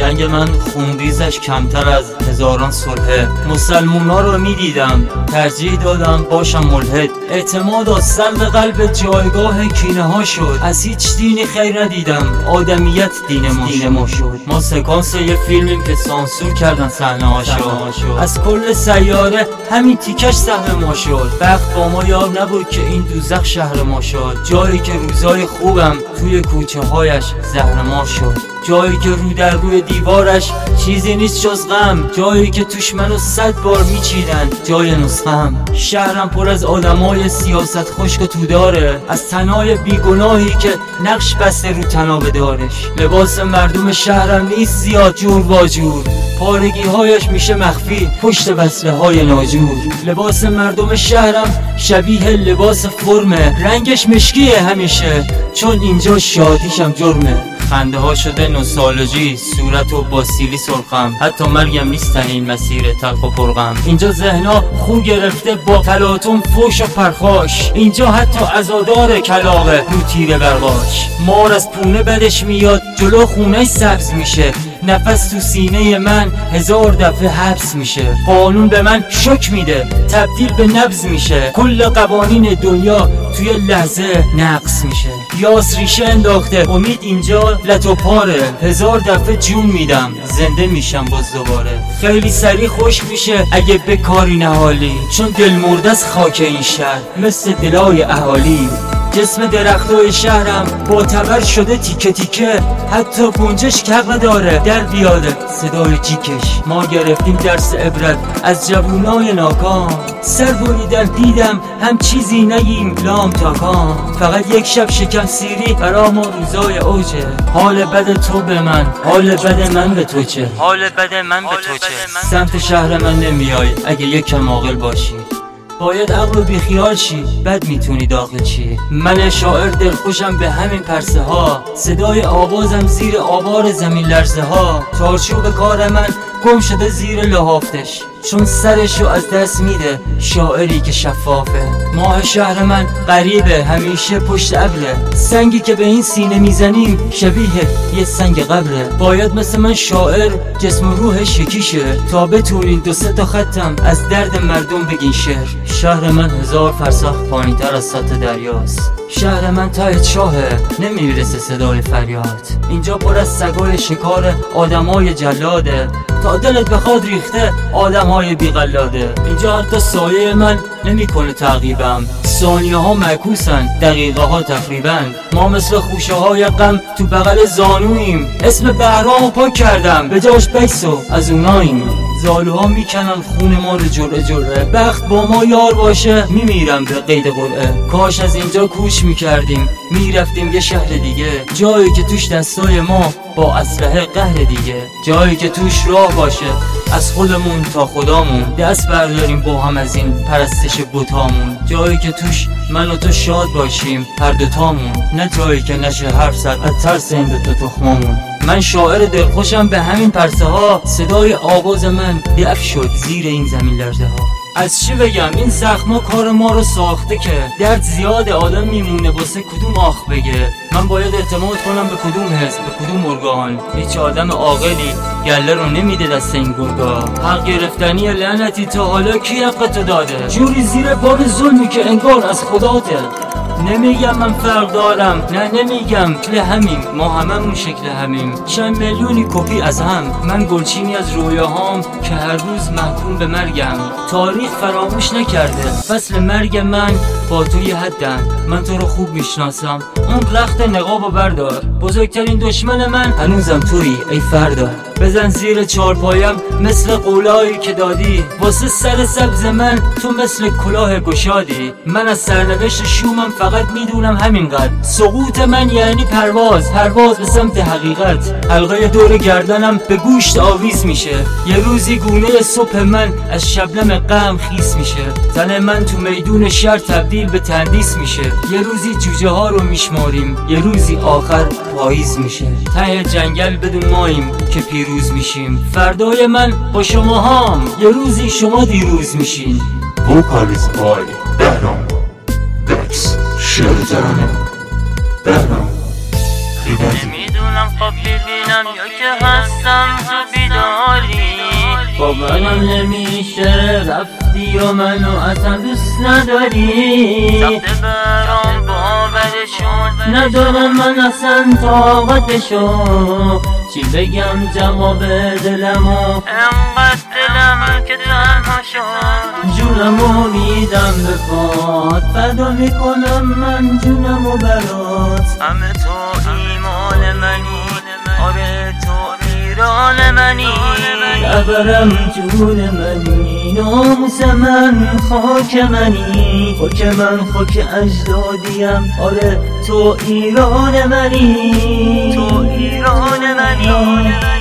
جنگ من خونریزش کمتر از هزاران صلحه. مسلمونا رو میدیدم ترجیح دادم باشم ملحد. اعتماد و سلب قلب جایگاه کینه ها شد. از هیچ دینی خیر ندیدم، آدمیت دین ما شد. ما سکانس یه فیلمیم که سانسور کردن صحنه ها شد. از کل سیاره همین تیکش سهم ما شد. بخت با ما یار نبود که این دوزخ شهر ما شد. جایی که روزای خوبم توی کوچه هایش زهر ما شد. جایی که رو در روی دیوارش چیزی نیست جز غم. جایی که توش منو 100 بار میچیدن جای نسخم. شهرم پر از آدمای سیاست خشک و توداره، از تنهای بیگناهی که نقش بسته رو تنابه دارش. لباس مردم شهرم نیست زیاد جور واجور، پارگی هایش میشه مخفی پشت وصله های ناجور. لباس مردم شهرم شبیه لباس فرمه، رنگش مشکیه همیشه چون اینجا شادیشم جرمه. خنده ها شده نوستالژی، صورتو با سیلی سرخم. حتی مرگم نیستن این مسیر تلخ و پرغم. اینجا ذهنا خو گرفته با تلاطم فوش و پرخاش. اینجا حتی عزادار کلاغه رو تیره برقاش. مار از پونه بدش میاد جلو خونش سبز میشه. نفس تو سینه من 1000 دفعه حبس میشه. قانون به من شوک میده، تبدیل به نبض میشه. کل قوانین دنیا توی لحظه نقص میشه. یاس ریشه انداخته امید اینجا لتو پاره. 1000 دفعه جون میدم زنده میشم باز دوباره. خیلی سریع خوش میشه اگه به کاری نهالی، چون دل مرده از خاک این شهر مثل دلای اهالی. جسم درختای شهرم با تبر شده تیکه تیکه، حتی گنجش کق نداره در بیاده صدای جیکش. ما گرفتیم درس عبرت از جوونای ناکام. سر بریدن دیدم هم چیزی نگیم لام تا کام. فقط یک شب شکم سیری برا ما روزای اوجه. حال بد تو به من، حال بد من به تو چه؟ حال بد من به تو چه؟ سمت شهر من نمیای اگه یکم عاقل باشی. باید عقل و بیخیال شی، بد میتونی داخل چی. من شاعر دلخوشم به همین پرسه ها، صدای آوازم زیر آوار زمین لرزه ها. چارچوب کار من گم شده زیر لحافتش، چون سرشو از دست میده شاعری که شفافه. ماه شهر من غریبه همیشه پشت ابره، سنگی که به این سینه میزنیم شبیه یه سنگ قبره. باید مثل من شاعر جسم و روحش یکیشه، تا بتونین 2-3 تا خطم از درد مردم بگین شعر. شهر من 1000 فرسخ پایین‌تر از سطح دریاست. شهر من ته چاهه نمیرسه صدای فریاد. اینجا پر از سگای شکار آدمای جلاده، تا دلت بخواد ریخته آدمای بی‌قلاده. اینجا حتی سایه من نمیکنه تعقیبم، ثانیه ها معکوسن دقیقه ها تقریبا. ما مثل خوشه های غم تو بغل زانویم، اسم بهرامو پاک کردم به جاش بکسو از اوناییم. زالوها میکنن خون ما رو جرعه جرعه، بخت با ما یار باشه میمیرم به قید قرعه. کاش از اینجا کوچ میکردیم میرفتیم یه شهر دیگه، جایی که توش دستای ما با اسلحه قهر دیگه. جایی که توش راه باشه از خودمون تا خدامون، دست برداریم با هم از این پرستش بتامون. جایی که توش من و تو شاد باشیم هر دوتامون، نه جایی که نشه حرف زد از ترس این دوتا تخمامون. من شاعر دلخوشم به همین پرسه ها، صدای آواز من دفع شد زیر این زمین لرزه ها. از چی بگم این زخما کار ما رو ساخته که درد زیاد آدم میمونه واسه کدوم آخ بگه. من باید اعتماد کنم به کدوم حس، به کدوم ارگان. هیچ آدم عاقلی گله رو نمیده دست این گرگا. حق گرفتنی لعنتی تا حالا کی حق تو داده؟ جوری زیر بار ظلمی که انگار از خداته. نمیگم من فرق دارم، نه نمیگم شکل همیم، ما هممون شکل همیم. چند میلیونی کپی از هم، من گلچینی از رویاهام که هر روز محکوم به مرگم. تاریخ فراموش نکرده فصل مرگ من با توی حدم. من تو رو خوب میشناسم، اون رخت نقابو بردار. بزرگترین دشمن من هنوزم تویی ای فردا. بزن زیر چارپایم مثل قولایی که دادی، واسه سر سبز من تو مثل کلاه گشادی. من از سرنوشت شومم فقط میدونم همینقدر، سقوط من یعنی پرواز به سمت حقیقت. حلقه دور گردنم به گوشت آویز میشه، یه روزی گونه صبح من از شبنم غم خیس میشه. تن من تو میدون شهر تبدیل به تندیس میشه، یه روزی جوجه ها رو میشماریم، یه روزی آخر پاییز میشه. ته جنگل بدون ماییم که پیروز میشیم. فردای من با شما هم، یه روزی شما دیروز میشین. وکالیز بای بهرام بکس، شعر ترانه بهرام. نمیدونم خواب ببینم یا که هستم تو بیداری. باورم نمیشه رفتی و منو اصلا دوست نداری. سخت برام باورشون ندارم من اصلا طاقتشو. چی بگم جواب دلمو، انقدر دلم که تنها شد. جونمو میدم به پات، فدا میکنم من جونمو برات. همه تو ایمان منی، آره تو ایران منی. رهبرم جون منی، ناموس من خاک منی. خاک من خاک اجدادیم، آره تو ایران منی. تو ایران منی.